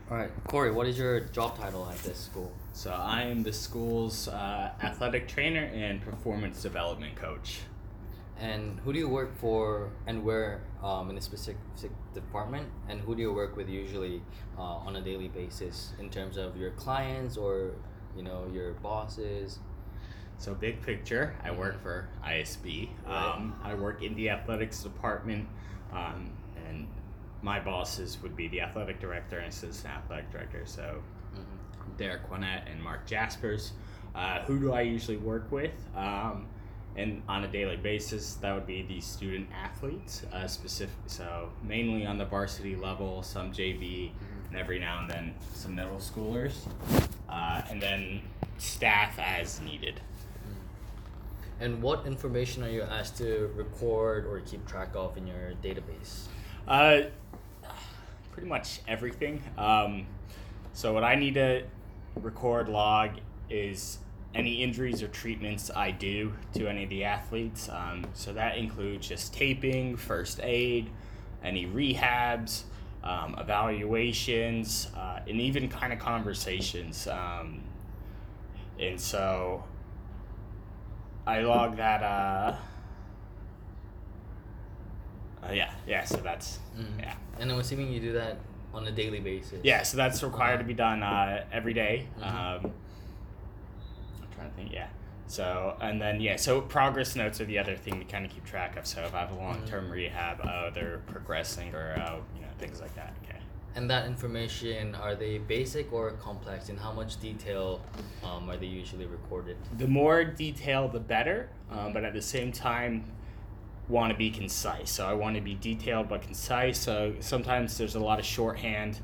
All right, Corey, what is your job title at this school? So I am the school's athletic trainer and performance development coach. And who do you work for and where in a specific department? And who do you work with usually on a daily basis in terms of your clients or, your bosses? So big picture, I work for ISB. Right. I work in the athletics department, and my bosses would be the athletic director and assistant athletic director. So Derek Quinette and Mark Jaspers. Who do I usually work with? And on a daily basis, that would be the student athletes, so mainly on the varsity level, some JV, and every now and then some middle schoolers, and then staff as needed. And what information are you asked to record or keep track of in your database? Pretty much everything. So what I need to record, log, is any injuries or treatments I do to any of the athletes. So that includes just taping, first aid, any rehabs, evaluations, and even kind of conversations. And so I log that. So that's yeah. And I'm assuming you do that on a daily basis. Yeah, so that's required to be done every day. Mm-hmm. I'm trying to think, yeah. So, and then, so progress notes are the other thing to kind of keep track of. So if I have a long-term rehab, they're progressing or, things like that. Okay. And that information, are they basic or complex? And how much detail are they usually recorded? The more detail, the better. But at the same time, want to be concise. So I want to be detailed but concise. So sometimes there's a lot of shorthand,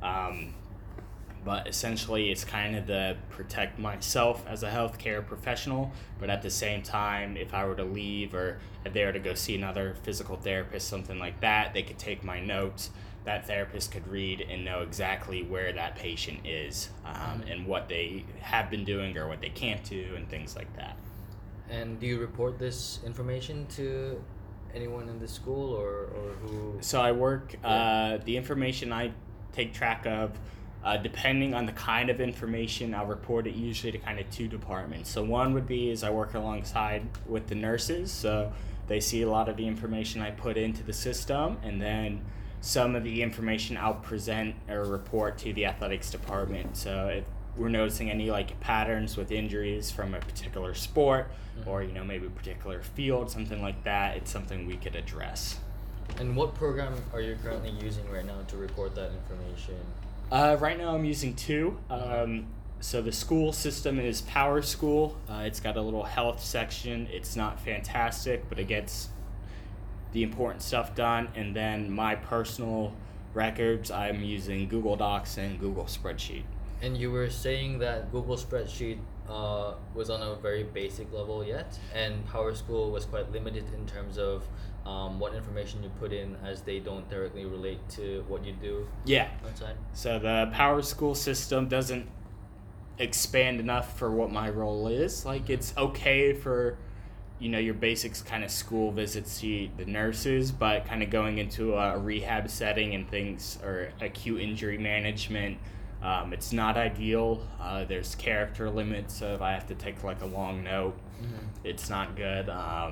but essentially it's kind of to protect myself as a healthcare professional. But at the same time, if I were to leave or if they were to go see another physical therapist, something like that, they could take my notes. That therapist could read and know exactly where that patient is, and what they have been doing or what they can't do and things like that. And do you report this information to anyone in the school or who? So I work, the information I take track of, depending on the kind of information, I'll report it usually to kind of two departments. So one would be is I work alongside with the nurses, so they see a lot of the information I put into the system, and then some of the information I'll present or report to the athletics department. So if we're noticing any patterns with injuries from a particular sport or maybe a particular field, something like that, it's something we could address. And what program are you currently using right now to record that information? Right now I'm using two. So the school system is PowerSchool. It's got a little health section. It's not fantastic, but it gets the important stuff done. And then my personal records, I'm using Google Docs and Google Spreadsheet. And you were saying that Google Spreadsheet was on a very basic level yet, and PowerSchool was quite limited in terms of what information you put in, as they don't directly relate to what you do outside. So the PowerSchool system doesn't expand enough for what my role is. It's okay for your basics kind of school visits to the nurses, but kind of going into a rehab setting and things, or acute injury management, it's not ideal. There's character limits, so if I have to take a long note, it's not good.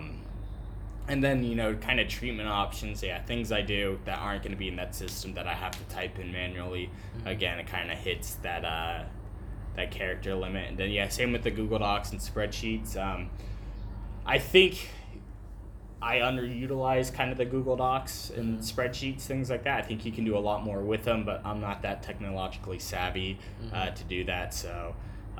And then, kind of treatment options, things I do that aren't going to be in that system that I have to type in manually. Again, it kind of hits that character limit. And then, same with the Google Docs and spreadsheets. I think I underutilize kind of the Google Docs and spreadsheets, things like that. I think you can do a lot more with them, but I'm not that technologically savvy to do that. So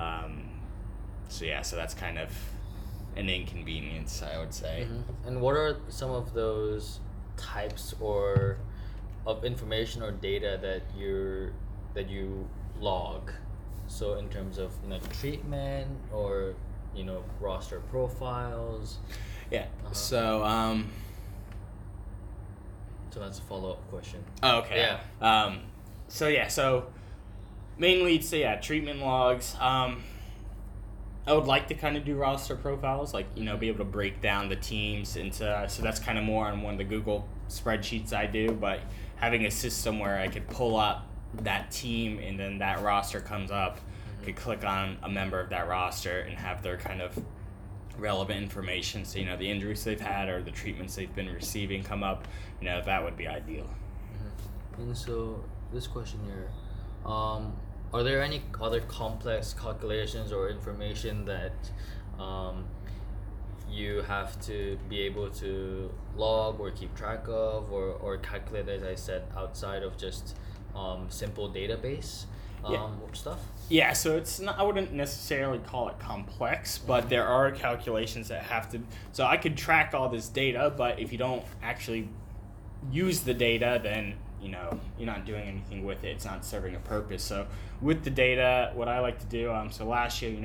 that's kind of an inconvenience, I would say. And what are some of those types of information or data that you log? So in terms of treatment or roster profiles. Yeah. So that's a follow-up question. Oh, okay. Yeah. So mainly it's treatment logs. I would like to kind of do roster profiles, be able to break down the teams into, so that's kind of more on one of the Google spreadsheets I do, but having a system where I could pull up that team, and then that roster comes up, could click on a member of that roster and have their kind of relevant information, so the injuries they've had or the treatments they've been receiving come up. That would be ideal. And so this question here, are there any other complex calculations or information that you have to be able to log or keep track of or calculate, as I said, outside of just simple database stuff? Yeah, so it's not, I wouldn't necessarily call it complex, but there are calculations that have to. So I could track all this data, but if you don't actually use the data, then you're not doing anything with it. It's not serving a purpose. So with the data, what I like to do, so last year,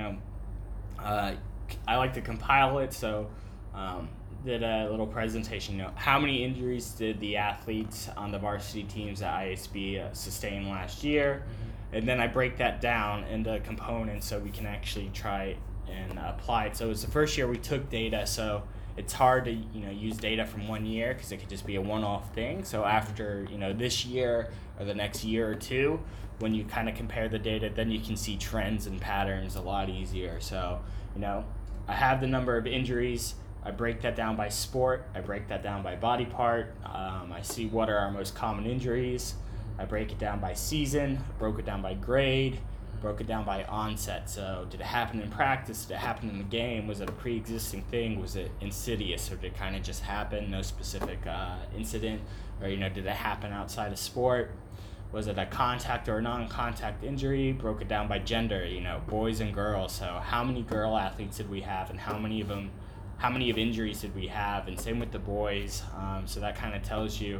I like to compile it. So did a little presentation. How many injuries did the athletes on the varsity teams at ISB sustain last year? And then I break that down into components so we can actually try and apply it. So it was the first year we took data, so it's hard to use data from 1 year because it could just be a one-off thing. So after this year or the next year or two, when you kind of compare the data, then you can see trends and patterns a lot easier. So I have the number of injuries. I break that down by sport. I break that down by body part. I see what are our most common injuries. I break it down by season, broke it down by grade, broke it down by onset. So did it happen in practice? Did it happen in the game? Was it a pre-existing thing? Was it insidious, or did it kind of just happen? No specific incident, or did it happen outside of sport? Was it a contact or a non-contact injury? Broke it down by gender, boys and girls. So how many girl athletes did we have, and how many of injuries did we have? And same with the boys. So that kind of tells you,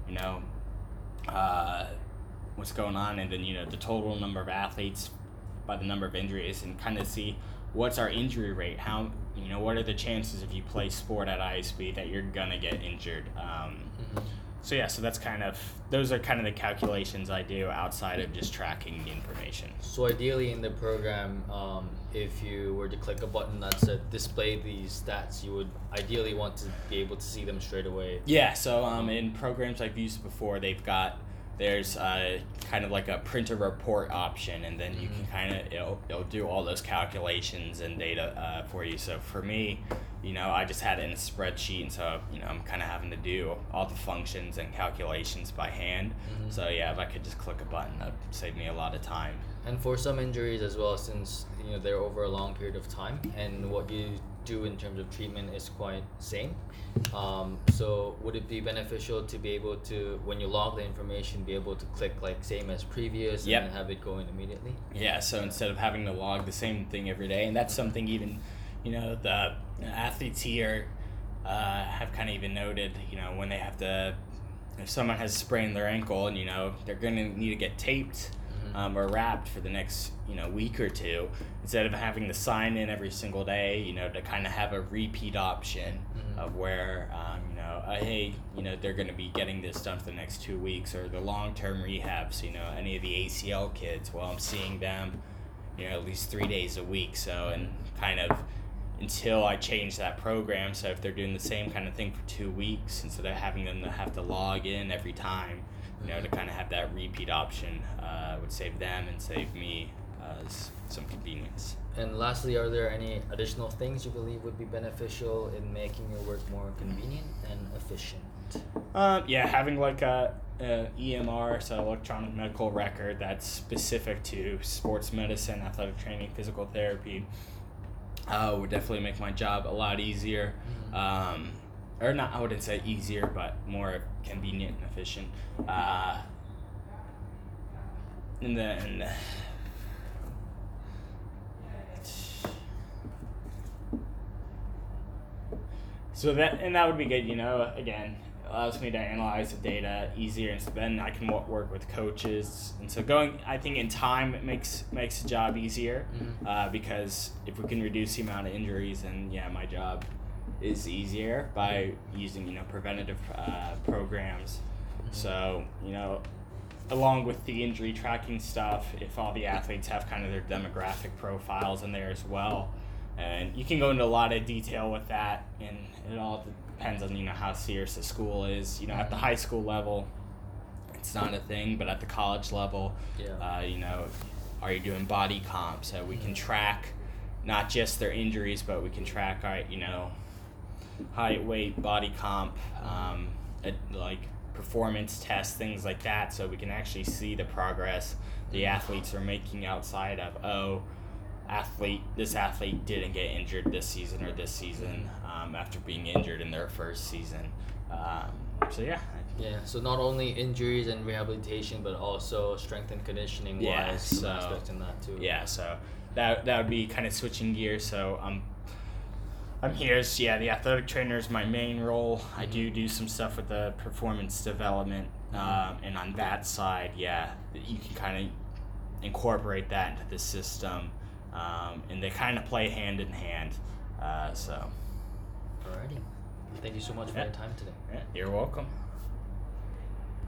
what's going on, and then the total number of athletes by the number of injuries, and kind of see what's our injury rate. How what are the chances if you play sport at ISB that you're gonna get injured? So that's those are kind of the calculations I do outside of just tracking the information. So ideally in the program, if you were to click a button that said display these stats, you would ideally want to be able to see them straight away. Yeah, so in programs I've used before, there's kind of like a print a report option, and then you can kind of it'll do all those calculations and data for you. So for me, I just had it in a spreadsheet, and so I'm kind of having to do all the functions and calculations by hand. So if I could just click a button, that'd save me a lot of time. And for some injuries as well, since they're over a long period of time, and what you do in terms of treatment is quite same. So would it be beneficial to be able to, when you log the information, be able to click like same as previous and then have it going immediately? Yeah, so instead of having to log the same thing every day, and that's something even, the athletes here have kind of even noted, when they have to, if someone has sprained their ankle and, they're going to need to get taped or wrapped for the next, week or two, instead of having to sign in every single day, to kind of have a repeat option of where, hey, they're going to be getting this done for the next 2 weeks, or the long-term rehabs, any of the ACL kids, well, I'm seeing them, at least 3 days a week. So, and kind of until I change that program, so if they're doing the same kind of thing for 2 weeks, instead of having them to have to log in every time, to kind of have that repeat option would save them and save me some convenience. And lastly, are there any additional things you believe would be beneficial in making your work more convenient and efficient? Having like a EMR, so electronic medical record, that's specific to sports medicine, athletic training, physical therapy, would definitely make my job a lot easier. Or not, I wouldn't say easier, but more convenient and efficient. And then so that would be good, again, allows me to analyze the data easier, and so then I can work with coaches. And so I think in time, it makes the job easier, because if we can reduce the amount of injuries, then my job is easier by using preventative programs. So along with the injury tracking stuff, if all the athletes have kind of their demographic profiles in there as well, and you can go into a lot of detail with that, and it all depends on how serious the school is. At the high school level, it's not a thing, but at the college level, you know, are you doing body comp? So we can track not just their injuries, but we can track, you know, height, weight, body comp, like performance tests, things like that, so we can actually see the progress the athletes are making outside of, this athlete didn't get injured this season or this season after being injured in their first season. So yeah. Yeah, so not only injuries and rehabilitation, but also strength and conditioning wise, some aspects in that too. Yeah, so that would be kind of switching gears. So I'm here as the athletic trainer is my main role. I do some stuff with the performance development, and on that side, you can kind of incorporate that into the system, and they kind of play hand in hand. So. Alrighty. Thank you so much for your time today. Yeah, you're welcome.